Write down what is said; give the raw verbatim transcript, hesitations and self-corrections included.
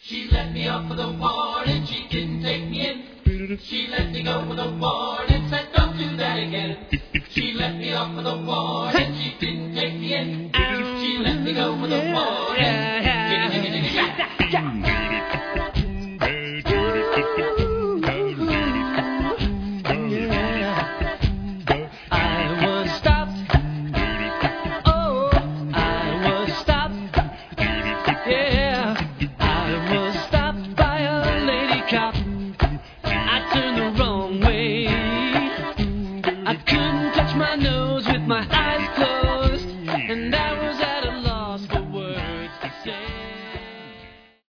She let me off with a warning, she didn't take me in. She let me go with a warning, said don't do that again. She let me off with a warning, she didn't take me in. She let me go with a warning.